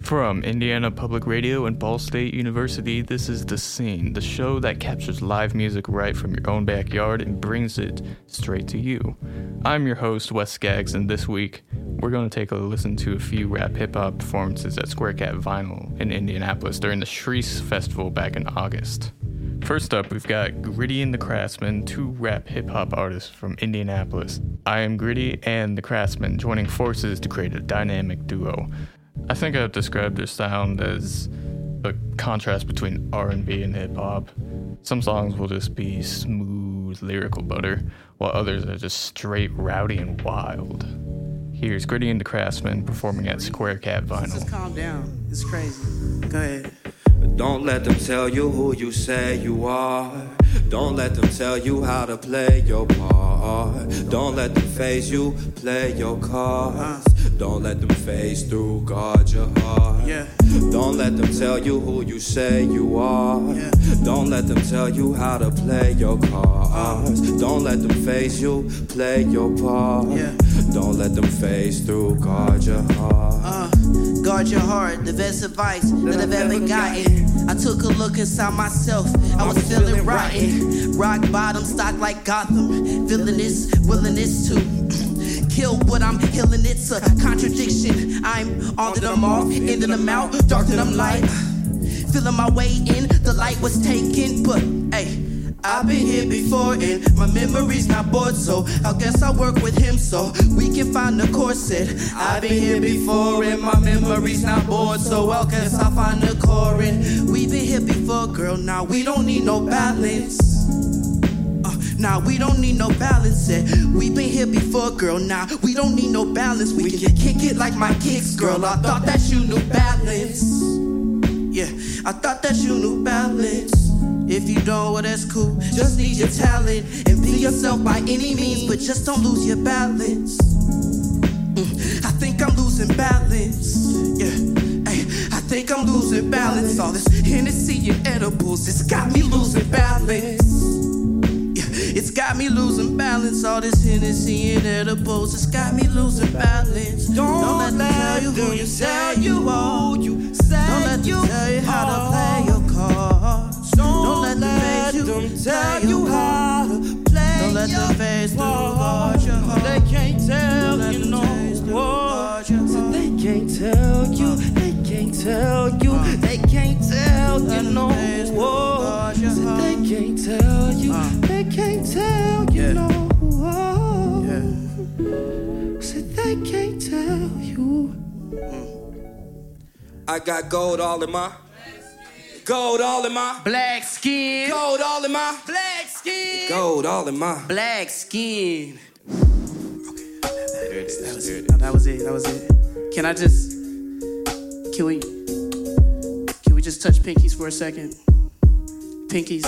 From Indiana Public Radio and Ball State University, this is The Scene, the show that captures live music right from your own backyard and brings it straight to you. I'm your host, Wes Skaggs, and this week, we're going to take a listen to a few rap hip-hop performances at Square Cat Vinyl in Indianapolis during the Shreese Festival back in August. First up, we've got Gritty and the Craftsman, two rap hip-hop artists from Indianapolis. I am Gritty and the Craftsman joining forces to create a dynamic duo. I think I've described their sound as a contrast between R&B and hip-hop. Some songs will just be smooth, lyrical butter, while others are just straight rowdy and wild. Here's Gritty and the Craftsman performing at Square Cat Vinyl. Just calm down. It's crazy. Go ahead. Don't let them tell you who you say you are. Don't let them tell you how to play your part. Don't let them phase you, play your cards. Don't let them phase through, guard your heart. Don't let them tell you who you say you are. Don't let them tell you how to play your cards. Don't let them phase you, play your part. Don't let them phase through, guard your heart. Guard your heart, the best advice that I've ever gotten. I took a look inside myself, I was feeling rotten. Rock bottom, stock like Gotham. Villainous, willingness to kill what I'm healing. It's a contradiction. I'm on to them off, into them out, dark to them light. Feeling my way in, the light was taken, but hey, I've been here before and my memory's not bored, so I guess I'll work with him so we can find the corset. I've been here before and my memory's not bored, so I guess I'll find the core. And we've been here before, girl, now we don't need no balance. Now we don't need no balance. We've been here before, girl, now we don't need no balance. We can kick it like my kicks, girl. I thought that you knew balance. Yeah, I thought that you knew balance. If you don't, well, that's cool. Just need your talent and be yourself by any means, but just don't lose your balance. I think I'm losing balance. Yeah, hey, I think I'm losing balance. All this Hennessy and edibles, it's got me losing balance. Yeah, it's got me losing balance. All this Hennessy and edibles, it's got me losing balance. Don't let them tell you who you say you are. Don't let them tell you how to play your cards. Don't let them tell you how to play. Don't let them phase through, guard your heart. They can't tell you no more. So they can't tell you. They can't tell you. They can't tell you no more. So they can't tell you. They can't tell you no more. So they can't tell you. I got gold all in my gold all in my black skin. Gold all in my black skin. Gold all in my black skin. Okay, there it is. That was it. Can we just touch pinkies for a second? Pinkies.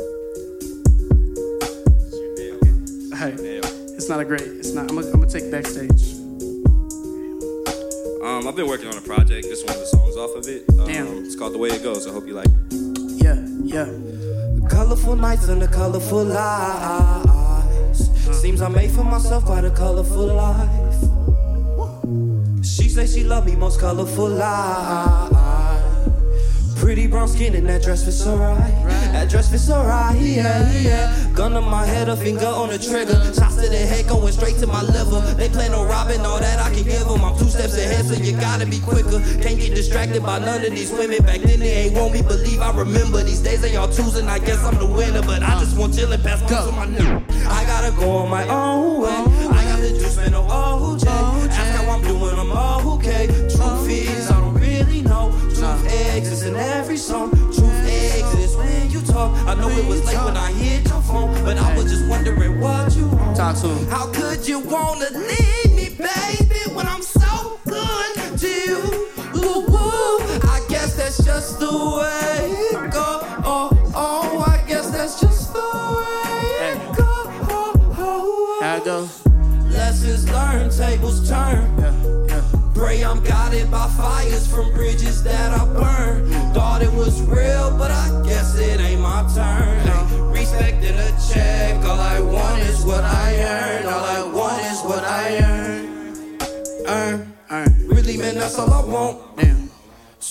Alright. It's not. I'm gonna take backstage. I've been working on a project. This is one of the songs off of it. Damn. It's called The Way It Goes. I hope you like it. Yeah. The colorful nights and the colorful lies. Seems I made for myself quite a colorful life. She say she love me most colorful life. Pretty brown skin and that dress fits so right. That dress fits so right, yeah. Gun on my head, a finger on the trigger. Shots to the head going straight to my liver. They plan on robbing all that I can give them. I'm 2 steps ahead, so you gotta be quicker. Can't get distracted by none of these women. Back then they ain't want me believe I remember. These days they all choosing, I guess I'm the winner. But I just want chillin' past go. My new. I gotta go on my own way. I got the juice, man, no OJ. Ask how I'm doing, I'm all okay. Truth is, I don't really know. Truth exists in every song. Truth exists when you talk. I know it was late when I hit your phone, but I was just wondering what you want. Talk to him. How could you wanna leave me, baby, when I'm so good to you? Ooh, I guess that's just the way it go. Oh, I guess that's just the way it go. How it go? Lessons learned, tables turn. Pray I'm guided by fires from bridges that I burn. Thought it was real, but I guess it ain't my turn. Hey, respect and a check. All I want is what I earn. All I want is what I earn. Really, man, that's all I want. Damn.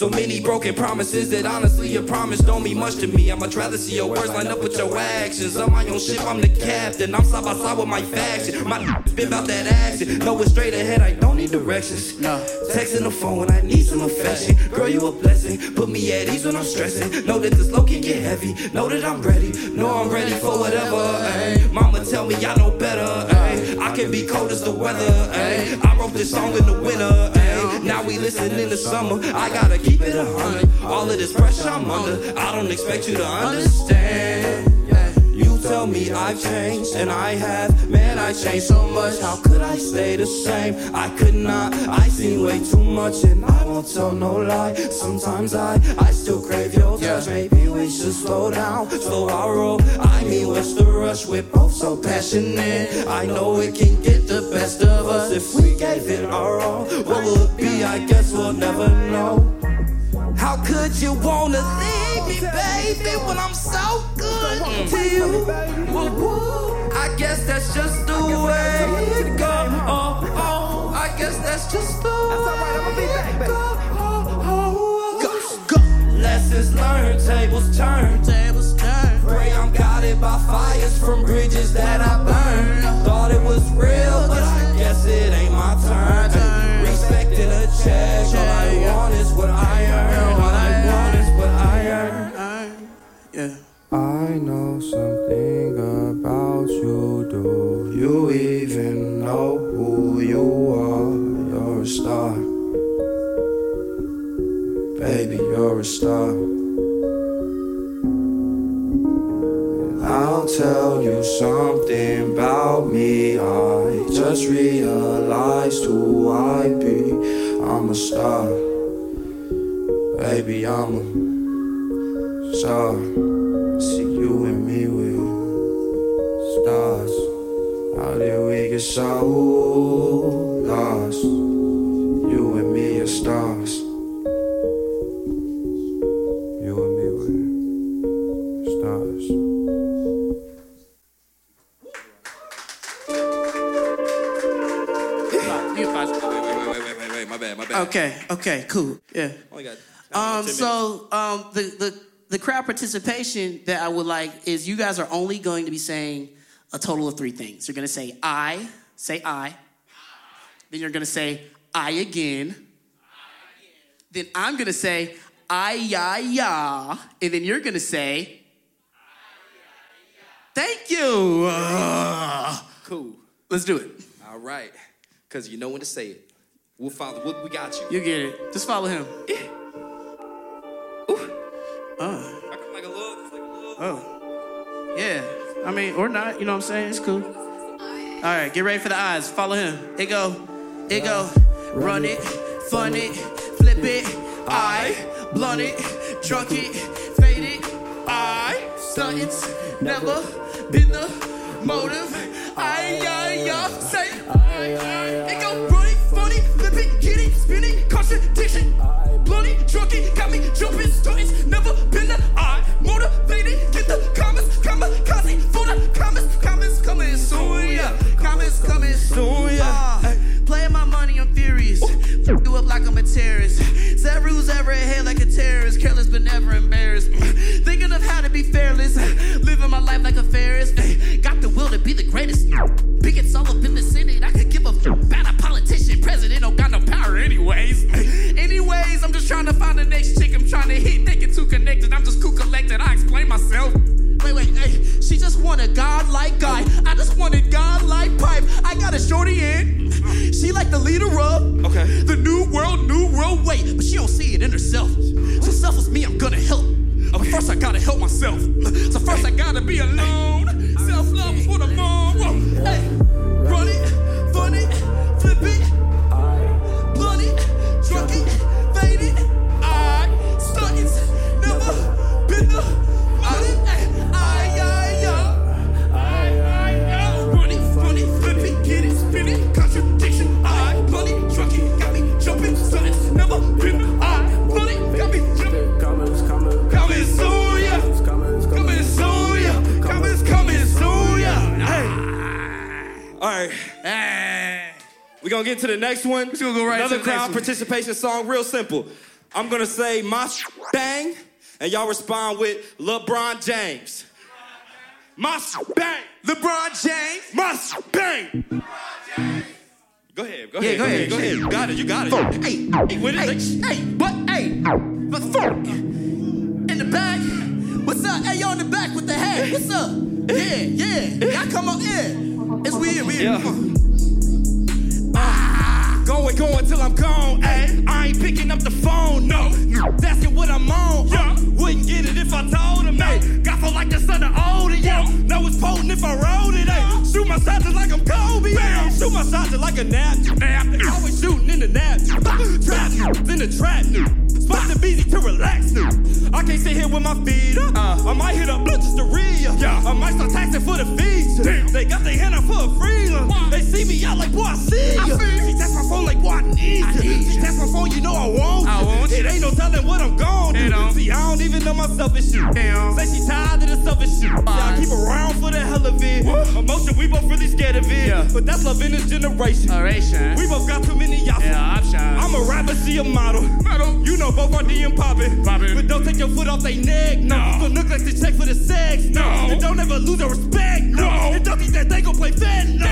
So many broken promises that honestly your promise don't mean much to me. I'd much rather see your words line up with your actions. On my own ship, I'm the captain. I'm side by side with my faction. My been about that action. Know it's straight ahead, I don't need directions. No. Texting the phone when I need some affection. Girl, you a blessing. Put me at ease when I'm stressing. Know that this low can get heavy. Know that I'm ready. Know I'm ready for whatever. Ay. Mama tell me I know better. Ay. I can be cold as the weather. Ay. I wrote this song in the winter. Ay. Now we listen in the summer. I gotta keep it 100. All of this pressure I'm under. I don't expect you to understand. You tell me I've changed, and I have. Man, I changed so much. How could I stay the same? I could not. I seen way too much, and I won't tell no lie. Sometimes I still crave your touch. Maybe we should slow down, slow our roll. I mean, what's the rush? We're both so passionate. I know it can get the best of us if we gave it our all. What will it be? I guess we'll never know. How could you wanna leave me, baby, when I'm so good to you? I guess that's just the way it goes. I guess that's just the way it goes. Lessons learned, tables turn. Pray I'm guided by fires from bridges that I burned. Thought it was real, but I guess it ain't my turn. Respecting a check, all I want is what I earn. All I want is what I earn. Yeah. I know something about you. Do you even know who you are? You're a star. Baby, you're a star. I'll tell you something about me. I just realized who I be. I'm a star. Baby, I'm a star. See you and me with stars. How did we get so lost? You and me are stars. You and me with stars. Wait, my bad. Okay, cool. Yeah. The crowd participation that I would like is you guys are only going to be saying a total of 3 things. You're going to say I. Then you're going to say I again. Then I'm going to say I, ya. And then you're going to say thank you. Cool. Let's do it. All right. Because you know when to say it. We'll follow. We got you. You get it. Just follow him. Yeah. Like a little. Oh. Yeah. I mean, or not. You know what I'm saying? It's cool. All right. Get ready for the eyes. Follow him. It go. Run it. Fun it. Flip it. I. Blunt it. Drunk it. Fade it. I. Stunts. Never been the motive. I. Say. It go. Run it. Fun it. Flip it. Get it. Spin it. Contradiction. Blunt it. Drunk it. Got me jumping. Stunts. Never been the I. Motivated. Get the comments. Kamikaze. For the comments coming soon. Yeah. Comments coming soon. Yeah. Playing my money, I'm furious. Do up like I'm a terrorist. Said rules ever ahead like a terrorist. Careless but never embarrassed. Thinking of how to be fearless. Living my life like a Ferris. Got the will to be the greatest. Biggest all up in the Senate. I could give a about a politician. President don't got no power anyways. I'm just trying to find the next chick I'm trying to hit. Thinking too connected. I'm just cool collected. I explain myself. Wait, hey, she just want a God-like guy. I just want a God-like pipe. I got a shorty in. She like the leader of the new world way. But she don't see it in herself. So selfless me, I'm gonna help. But first I gotta help myself. So first I gotta be alone. Self-love is what I'm on. Whoa. Hey, run it, fun it, flip it, blunt it, drunk it, fade it. I stunt it, never been the on it. Run it, flip it, get it, spin it, contradiction. I blunt it, drunk it, got me jumping, stunt it, never been the I blunt it, got me jumping. Coming soon, yeah. Coming soon, yeah. Hey. All right. Hey. We're going to get to the next one. We're going to go right Another to the crowd next one. participation song, real simple. I'm gonna say my bang, and y'all respond with LeBron James. My bang. LeBron James. My bang. Go ahead. Go ahead. You got it. Hey, but fuck. In the back. What's up? Hey, yo in the back with the hat. What's up? Yeah. Y'all come up here. It's weird. Yeah. Going till I'm gone, ayy. I ain't picking up the phone, no. Asking what I'm on, wouldn't get it if I told him, ayy. Got for like the son of older, yeah. Know it's potent if I wrote it, ayy. Shoot my shots just like I'm Kobe, ayy. Shoot my shots just like a nap. Always shooting in the nap. Trap in the trap. Spot the busy to relax. I can't sit here with my feet up. I might hit up just to read. I might start taxing for the fees. They got their hand out for a freezer. They see me out like, boy, I see ya. She text my phone like, boy, I need ya. She text my phone, you know I want you. It ain't no telling what I'm gon' do. See, I don't even know myself and shit. Say she tired of the selfish shit. See, I keep around for the hell of it. Emotion, we both really scared of it. But that's love in this generation. We both got too many options. I'm a rapper, she a model. You know both are D and poppin'. But don't take your foot off they neck. No. Don't look like they check for the sex. No. And don't ever lose their respect. No. And don't think that they gon' play fat. No.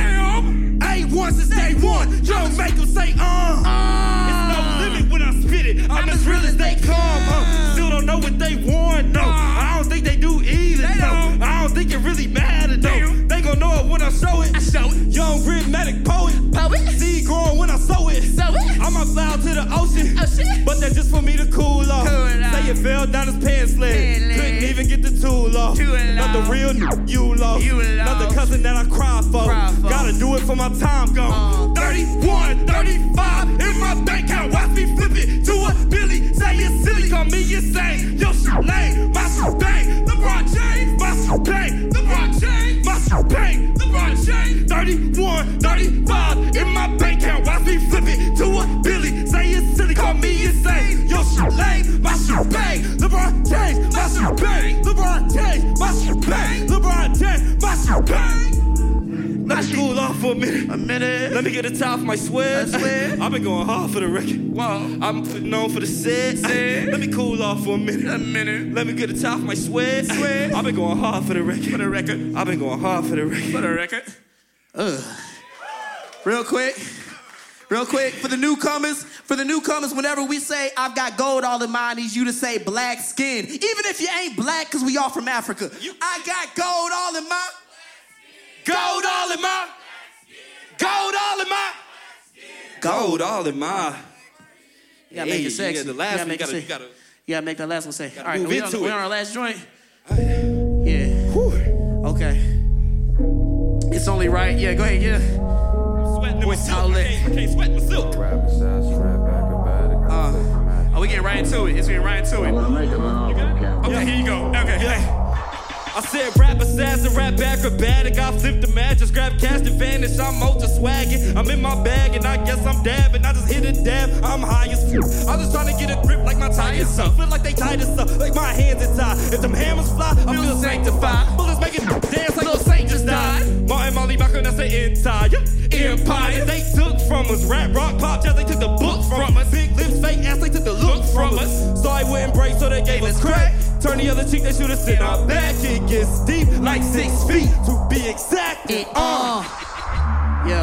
A1 since day one. You don't make them say, It's no limit when I spit it. I'm as real as they come. Still don't know what they want. No. I don't think they do either. No. I don't think it really matters. No. They gon' know it when I show it. Young rhythmic poet. Seed growing when I sow it. I might fly out to the ocean. But that's just for me to cool off. Say it fell down his pants leg. Couldn't even get the tool off. Not the real you lost. Not the cousin that I cry for. Gotta do it for my time gone. 31, 35 in my bank account. Watch me flip it to a Billy. Say it's silly, call me insane. Yo, shit lame. My shit bang. LeBron James. My shit bang. LeBron James. My shit bang. LeBron James. 31, 35 in my bank account. Watch me flip it to a Billy. Say it's silly, call me insane. Yo, shit lame. My shit bang. LeBron James. My shit bang. LeBron James. My shit bang. LeBron James. My shit bang. Let me cool off for a minute. Let me get a top of my sweat. I've been going hard for the record. Wow. I'm putting on for the set. Let me cool off for a minute. Let me get a top of my sweat. I've been going hard for the record. I've been going hard for the record. Real quick, for the newcomers, whenever we say, I've got gold all in mine, I need you to say black skin. Even if you ain't black, because we all from Africa. I got gold all in mine. Gold all in my. Gold all in my. Gold all in my. You gotta make it sexy. Yeah, the last one, you gotta make that last one say. All right, we on our last joint. Yeah. Whew. Okay. It's only right. Yeah, go ahead, I'm sweating in my silk. I can't sweat my silk. We getting right into it. Okay, here you go. Okay. I said rap assassin, rap acrobatic. I flipped the match, just grab cash and vanish. I'm ultra swaggin'. I'm in my bag and I guess I'm dabbing. I just hit a dab, I'm high as fuck. I'm just trying to get a grip like my tires up. Feel like they tied us up, like my hands are tied. If them hammers fly, I feel sanctified. Bullets making dance like little Saint just died. Martin Molly Backer, that's the entire empire. They took from us. Rap, rock, pop, jazz, they took the book from us. Big lips, fake ass, they took the look from us. So I wouldn't break, so they gave us crack. Turn the other cheek, they should have sit our back. It gets deep, like 6 feet, to be exact. Yeah.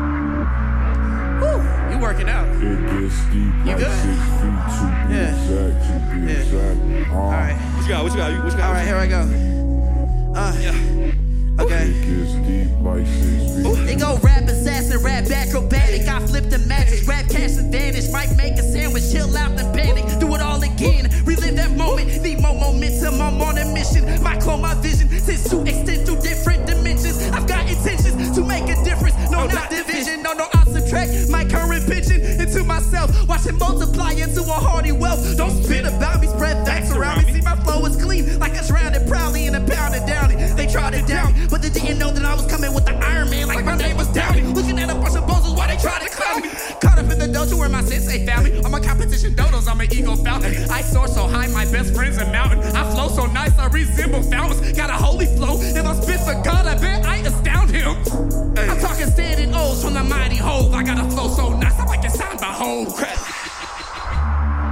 Woo, you working out. It gets deep, you like good? 6 feet, to be exact. What you got? All right, here I go. Okay. It gets deep, like 6 feet. They go rap assassin, rap acrobatic. I flip the matches, rap cash and vanish. Might make a sandwich, chill out and panic. Do it all again, relive that moment. Need more momentum, I'm on a mission. Might clone my vision, since to extend through different dimensions. I've got intentions to make a difference. No, not division, no, I'll subtract my current pitching into myself. Watch it multiply into a hearty wealth. Don't spit about me, spread facts around me. See, my flow is clean, like I drowned it proudly in a pound of Downy. They tried it down me, but they didn't know that I was coming with the Iron Man, like my name was Downey. Looking at a bunch of bozos while they tried to clown me. Caught up in the dojo where my sensei found me. On my competition dodos, I'm an ego fountain. I soar so high, my best friend's a mountain. I flow so nice, I resemble fountains. Got a holy flow, if I spit for God, I bet I astound him. I'm talking standing O's from the mighty Hove. I got a flow so nice, I like it sound by Hove.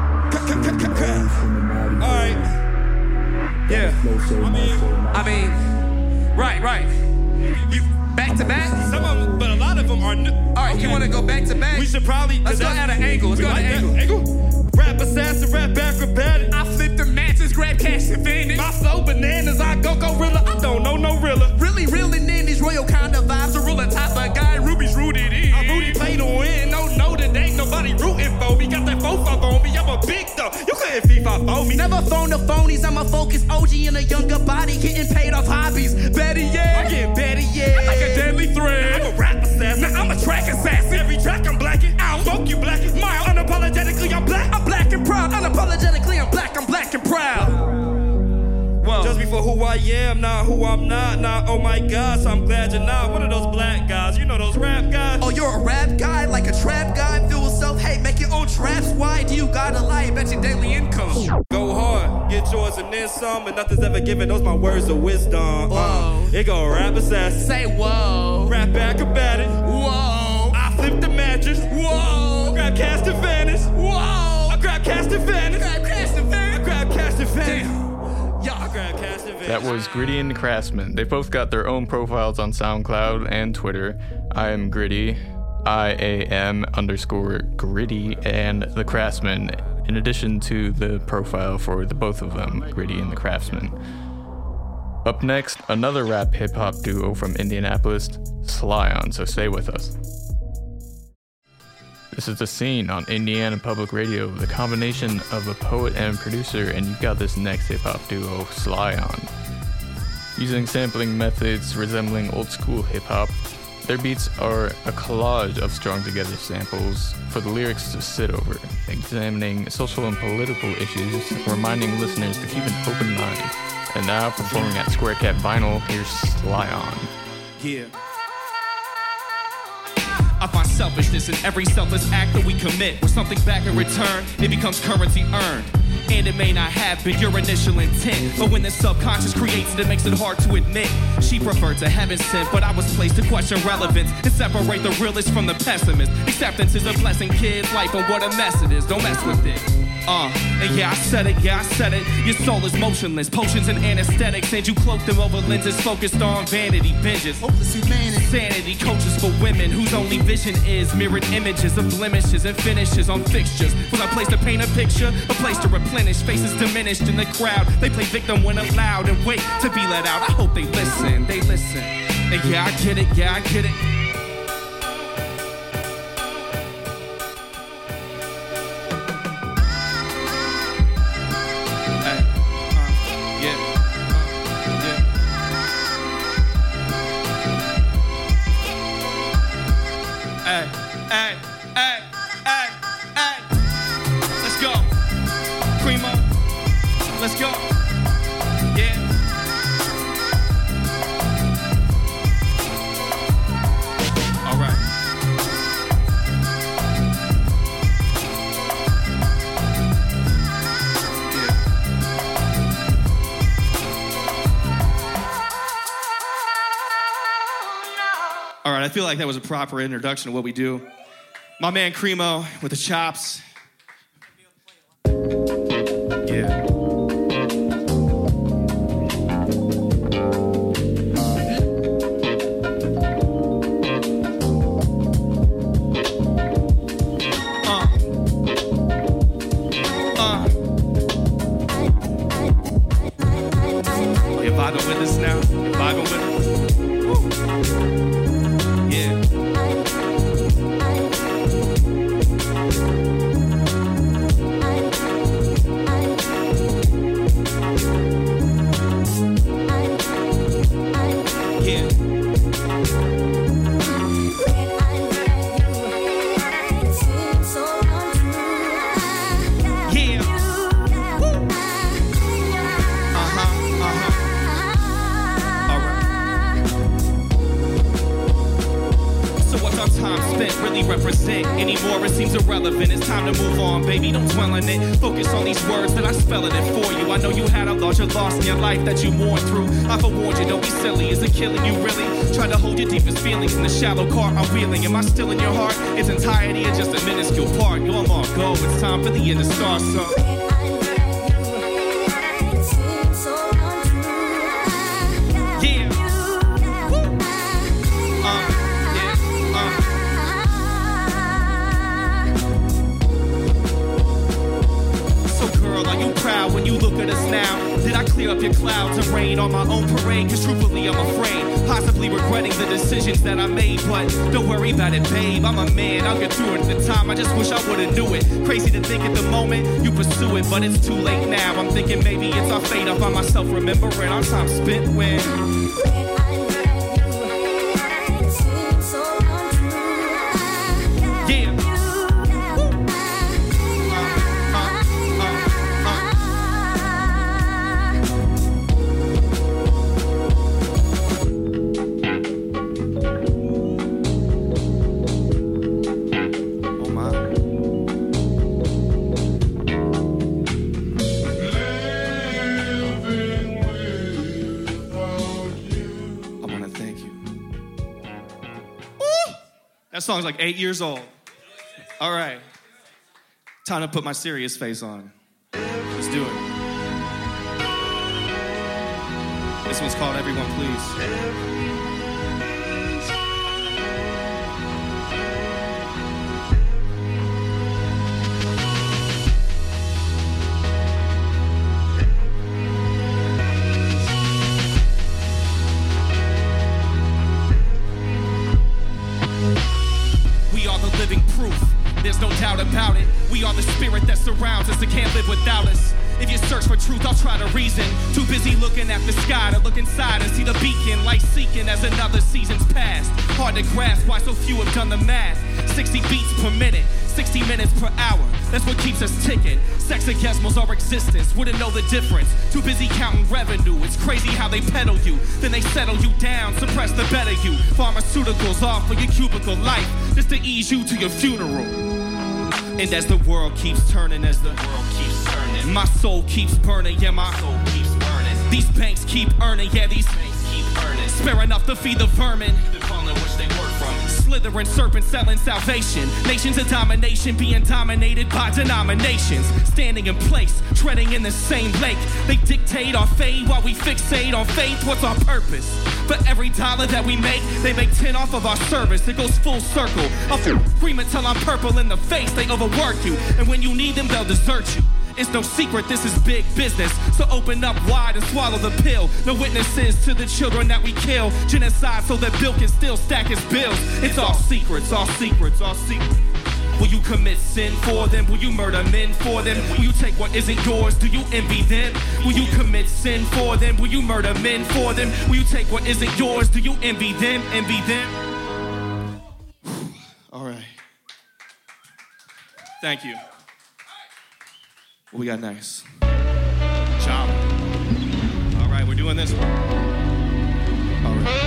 Alright. Yeah. I mean, right. You back to back? Some of them, but a lot of them are new. Alright, you wanna go back to back? We should probably. Let's go at an angle. Angle? Rap assassin, rap acrobatic. I flip the matches, grab cash and finish. My flow bananas, I go gorilla. I don't know no rilla. Really reeling in these royal kind of vibes. A ruler type of guy, Ruby's rooted in. I'm Rudy play to win. No, that ain't nobody rooting for me. Got that fofo on me. I'm a big dog. You couldn't FIFA for me. Never phone the phonies. I'm a focused OG in a younger body, getting paid off hobbies. Better yet, I'm getting better yet. Like a deadly threat. I'm a rap assassin. Now I'm a track assassin. Every track I'm blacking out. Smoke you black and mild. Unapologetically I'm black. I'm black and proud. Unapologetically I'm black and proud. Whoa. Just before who I am, not who I'm not. Oh my God, so I'm glad you're not one of those black guys. You know those rap guys. Oh, you're a rap guy, like a trap guy. Feel with self-hate, make your own traps. Why do you gotta lie about your daily income? Go hard, get yours and then some. And nothing's ever given, those my words of wisdom. Whoa. It go rap assassin. Say whoa. Rap acrobatic. Whoa. I flip the mattress. Whoa. Grab cast advantage. Whoa. I grab cast advantage. Grab cast advantage. I grab cast advantage. That was Gritty and the Craftsman. They both got their own profiles on SoundCloud and Twitter. I am Gritty, IAM_Gritty, and the Craftsman, in addition to the profile for the both of them, Gritty and the Craftsman. Up next, another rap hip-hop duo from Indianapolis, Slyon, so stay with us. This is The Scene on Indiana Public Radio, the combination of a poet and producer, and you've got this next hip-hop duo, Slyon. Using sampling methods resembling old-school hip-hop, their beats are a collage of strung-together samples for the lyrics to sit over, examining social and political issues, reminding listeners to keep an open mind. And now, performing at Square Cat Vinyl, here's Slyon. Yeah. I find selfishness in every selfless act that we commit. With something back in return, it becomes currency earned. And it may not have been your initial intent, but when the subconscious creates it, it makes it hard to admit. She preferred to heaven sent, but I was placed to question relevance and separate the realist from the pessimist. Acceptance is a blessing, kids, life and what a mess it is. Don't mess with it. And yeah, I said it. Your soul is motionless, potions and anesthetics, and you cloak them over lenses focused on vanity binges. Hopeless humanity, sanity, coaches for women whose only vision is mirrored images of blemishes and finishes on fixtures. Was I placed to paint a picture, a place to replenish, faces diminished in the crowd. They play victim when allowed and wait to be let out. I hope they listen. And yeah, I get it. Let's go. Primo. Let's go. Yeah. All right. Yeah. All right, I feel like that was a proper introduction to what we do. My man Cremo with the chops. Yeah. You're vibing with us now. You're vibing with us. Woo. Yeah. Represent anymore, it seems irrelevant. It's time to move on, baby, don't dwell on it. Focus on these words that I spell it for you. I know you had a larger loss in your life that you mourned through. I forewarned you, don't be silly. Is it killing you really? Try to hold your deepest feelings in the shallow cart I'm wheeling. Am I still in your heart? Its entirety is just a minuscule part. You're on go, it's time for the end to start, so proud? Are you proud when you look at us now? Did I clear up your clouds and rain on my own parade? Cause truthfully I'm afraid, possibly regretting the decisions that I made. But don't worry about it, babe, I'm a man, I'll get through it. At the time I just wish I would've knew it. Crazy to think at the moment you pursue it, but it's too late now. I'm thinking maybe it's our fate. I find myself remembering our time spent when that song's like 8 years old. All right. Time to put my serious face on. Let's do it. This one's called Everyone Please. There's no doubt about it. We are the spirit that surrounds us and can't live without us. If you search for truth, I'll try to reason. Too busy looking at the sky to look inside and see the beacon, light seeking as another season's passed. Hard to grasp why so few have done the math. 60 beats per minute, 60 minutes per hour. That's what keeps us ticking. Sex orgasmos our existence, wouldn't know the difference. Too busy counting revenue. It's crazy how they peddle you, then they settle you down, suppress the better you. Pharmaceuticals offer your cubicle life, just to ease you to your funeral. And as the world keeps turning, my soul keeps burning, yeah, my soul keeps burning. These banks keep earning, yeah, these banks keep earning. Spare enough to feed the vermin, the color which they work from. Slithering serpents selling salvation. Nations of domination being dominated by denominations. Standing in place, treading in the same lake. They dictate our fate while we fixate on faith. What's our purpose? For every dollar that we make, they make 10 off of our service. It goes full circle. I'll scream until I'm purple in the face. They overwork you, and when you need them, they'll desert you. It's no secret, this is big business. So open up wide and swallow the pill. No witnesses to the children that we kill. Genocide so that Bill can still stack his bills. It's all secrets, all secrets, all secrets. Will you commit sin for them? Will you murder men for them? Will you take what isn't yours? Do you envy them? Will you commit sin for them? Will you murder men for them? Will you take what isn't yours? Do you envy them? Envy them? All right. Thank you. What we got next? Job. All right, we're doing this one. All right.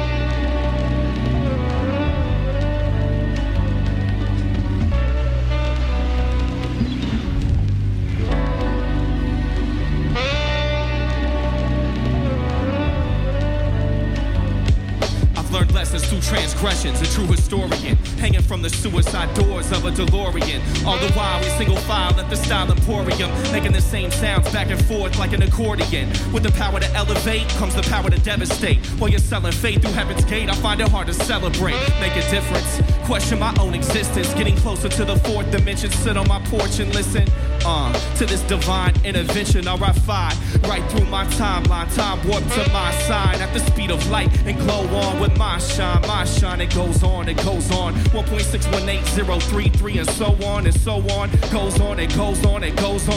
Learned lessons through transgressions, a true historian, hanging from the suicide doors of a DeLorean. All the while we single file at the style emporium, making the same sounds back and forth like an accordion. With the power to elevate comes the power to devastate. While you're selling faith through heaven's gate, I find it hard to celebrate. Make a difference, question my own existence. Getting closer to the fourth dimension, sit on my porch and listen to this divine intervention. I ride right through my timeline, time warp to my side at the speed of light and glow on with my shine, it goes on, 1.618033 and so on, goes on, it goes on,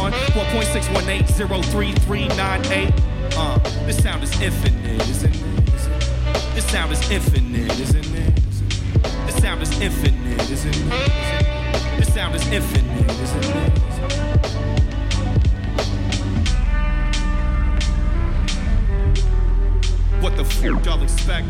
1.61803398. This sound is infinite, isn't it? This sound is infinite, isn't it? This sound is infinite, isn't it? This sound is infinite, isn't it? What the f*** y'all expect?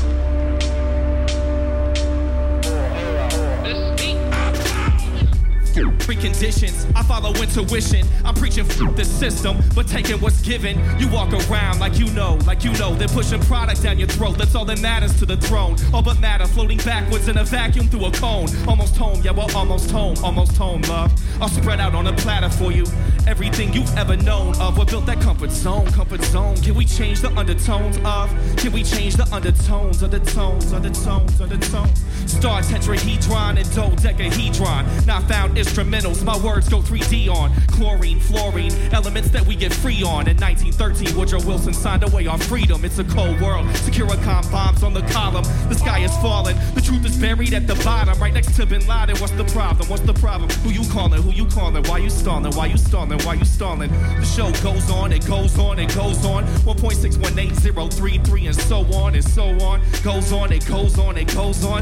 Preconditions, I follow intuition. I'm preaching the system, but taking what's given. You walk around like you know. They're pushing product down your throat. That's all that matters to the throne. All but matter floating backwards in a vacuum through a cone. Almost home, yeah, we're almost home, love. I'll spread out on a platter for you everything you've ever known of. What built that comfort zone? Can we change the undertones of? Can we change the undertones of the tones? Star tetrahedron and dodecahedron. Not found instrument. fundamentals, my words go 3D on. Chlorine, fluorine, elements that we get free on. In 1913, Woodrow Wilson signed away our freedom. It's a cold world, Securicom bombs on the column. The sky is falling, the truth is buried at the bottom. Right next to Bin Laden, what's the problem? What's the problem? Who you calling? Who you calling? Why you stalling? Why you stalling? Why you stalling? The show goes on, it goes on, it goes on. 1.61803 and so on and so on. Goes on, it goes on, it goes on.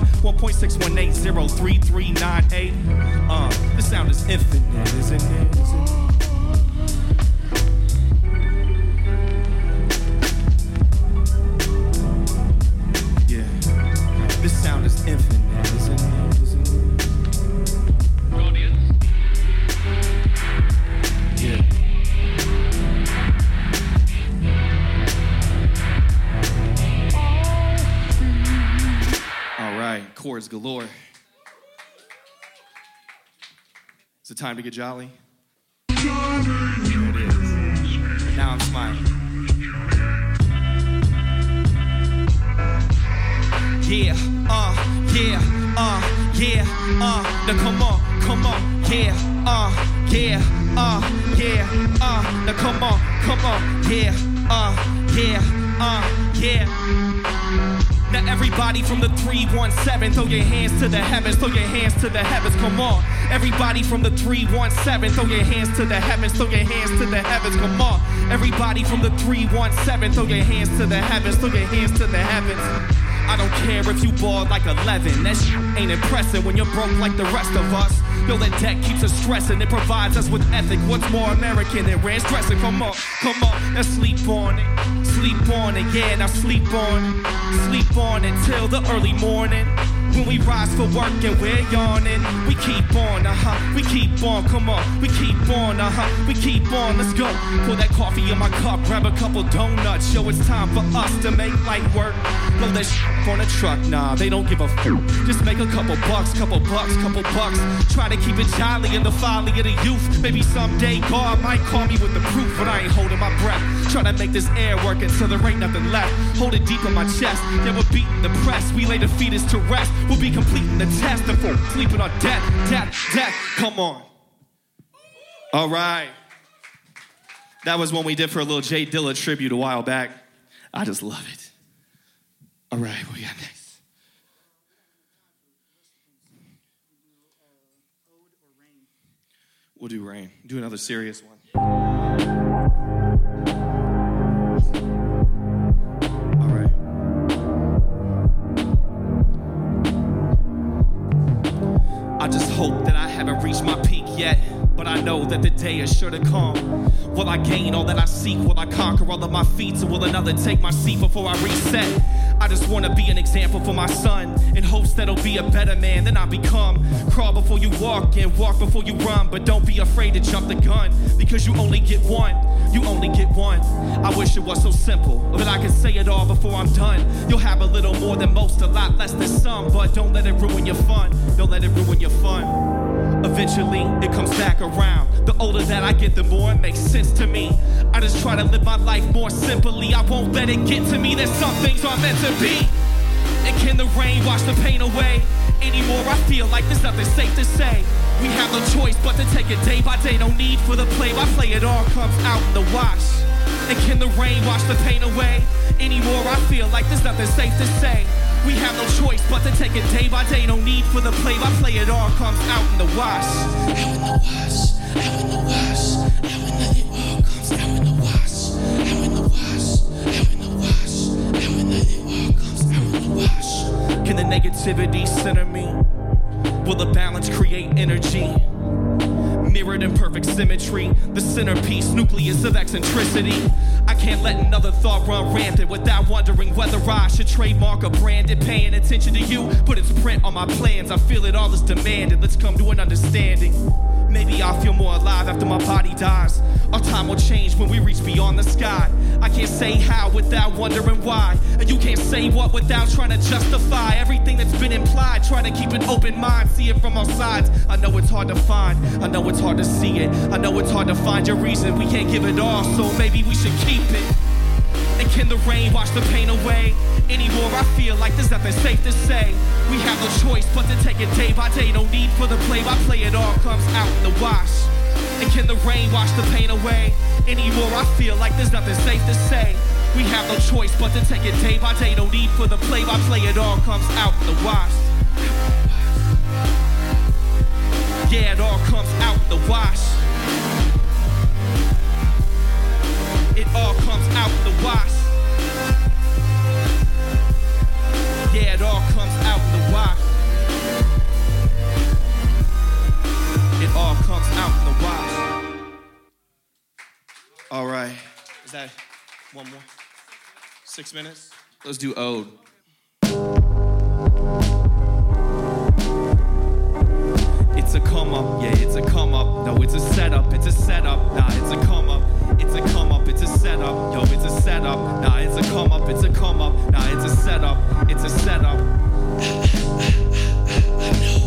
1.6180338. The sound is infinite, isn't it? Yeah, this sound is infinite, isn't it? Audience? Yeah. All right, chords galore. Is it time to get jolly? Here it is. Now I'm smiling. Yeah, now come on, yeah, now come on, yeah. Now everybody from the 317, throw your hands to the heavens, throw your hands to the heavens, come on. Everybody from the 317, throw your hands to the heavens, throw your hands to the heavens, come on. Everybody from the 317, throw your hands to the heavens, throw your hands to the heavens. I don't care if you balled like 11, that shit ain't impressive when you're broke like the rest of us. Yo, that debt keeps us stressing, it provides us with ethic. What's more American than ranch dressing? Come on, now sleep on it, yeah, now sleep on it till the early morning. When we rise for work and we're yawning, we keep on, we keep on, come on, we keep on, we keep on, let's go. Pour that coffee in my cup, grab a couple donuts, yo, it's time for us to make light work. Blow that shit on a truck, nah, they don't give a f***. Just make a couple bucks. Try to keep it jolly in the folly of the youth. Maybe someday God might call me with the proof, but I ain't holding my breath. Try to make this air work until there ain't nothing left. Hold it deep in my chest, yeah, we're beating the press. We lay the fetus to rest, we'll be completing the test before sleeping on death, come on. All right. That was one we did for a little Jay Dilla tribute a while back. I just love it. All right, what we got next? We'll do Rain. Do another serious one. All right. I just hope that I haven't reached my peak yet, but I know that the day is sure to come. Will I gain all that I seek? Will I conquer all of my feats? Or will another take my seat before I reset? I just want to be an example for my son, in hopes that he'll be a better man than I become. Crawl before you walk and walk before you run, but don't be afraid to jump the gun, because you only get one. You only get one. I wish it was so simple, that I could say it all before I'm done. You'll have a little more than most, a lot less than some, but don't let it ruin your fun. Don't let it ruin your fun. Eventually, it comes back around. The older that I get, the more it makes sense to me. I just try to live my life more simply. I won't let it get to me that some things aren't meant to be. And can the rain wash the pain away? Anymore, I feel like there's nothing safe to say. We have no choice but to take it day by day. No need for the play-by-play, it all comes out in the wash. And can the rain wash the pain away? Anymore, I feel like there's nothing safe to say. We have no choice but to take it day by day. No need for the play-by-play, it all comes out in the wash. Out in the wash, out in the wash, out in the, it all comes out in the wash. Out in the wash, out in the wash, out in the, it all comes out in the wash. Can the negativity center me? Will the balance create energy? Mirrored in perfect symmetry, the centerpiece, nucleus of eccentricity. I can't let another thought run rampant without wondering whether I should trademark or brand it. Paying attention to you, put its print on my plans. I feel it all is demanded, let's come to an understanding. Maybe I'll feel more alive after my body dies. Our time will change when we reach beyond the sky. I can't say how without wondering why. And you can't say what without trying to justify everything that's been implied. Try to keep an open mind, see it from all sides. I know it's hard to find, I know it's hard to see it. I know it's hard to find your reason, we can't give it all, so maybe we should keep it. And can the rain wash the pain away? Anymore I feel like there's nothing safe to say. We have no choice but to take it day by day. No need for the play-by-play, it all comes out in the wash. And can the rain wash the pain away? Anymore I feel like there's nothing safe to say. We have no choice but to take it day by day. No need for the play-by-play, it all comes out in the wash. Yeah, it all comes out in the wash. It all comes out in the wash. Yeah, it all comes out in the wash. It all comes out in the wash. All right. Is that one more? 6 minutes? Let's do Ode. It's a come up, yeah, it's a come up. No, it's a setup, it's a setup. Nah, it's a come up. It's a come up, it's a setup. Yo, it's a setup. Nah, it's a come up, it's a come up. Nah, it's a setup, it's a setup. I know.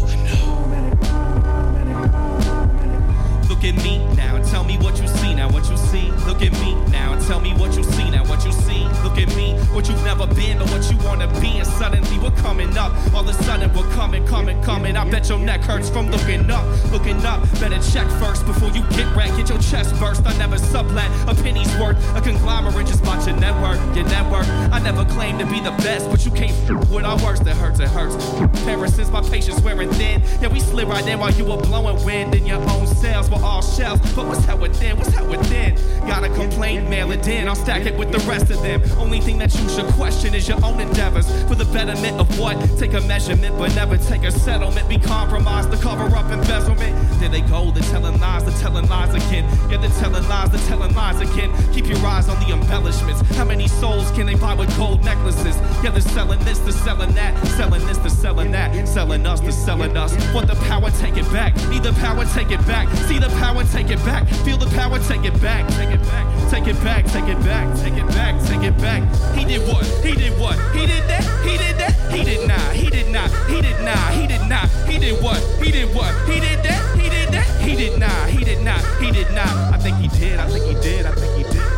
Look at me now and tell me what you see now, what you see. Look at me now and tell me what you see now, what you see. Look at me, what you've never been, but what you wanna be. And suddenly we're coming up. All of a sudden we're coming. I bet your neck hurts from looking up. Better check first before you get wrecked. Get your chest burst. I never sublet a penny's worth. A conglomerate just bought your network. I never claimed to be the best, but you can't with our worst. It hurts. Ever since my patience wearing thin, yeah, we slid right in while you were blowing wind in your own cells. We're all shells, but what's hell within? Got a complaint, mail it in. I'll stack it with the rest of them. Only thing that you should question is your own endeavors. For the betterment of what? Take a measurement, but never take a settlement. Be compromised to cover up embezzlement. There they go, they're telling lies again. Yeah, they're telling lies again. Keep your eyes on the embellishments. How many souls can they buy with gold necklaces? Yeah, they're selling this, they're selling that. Selling this, they're selling that. Selling us, they're selling us. Want the power, take it back. Need the power, take it back. See the power, take it back. Feel the power, take it back. Take it back. Take it back, take it back, take it back, take it back. He did what? He did what? He did that? He did that? He did not. He did not. He did not. He did not. He did what? He did what? He did that? He did that? He did not. He did not. He did not. I think he did. I think he did. I think he did.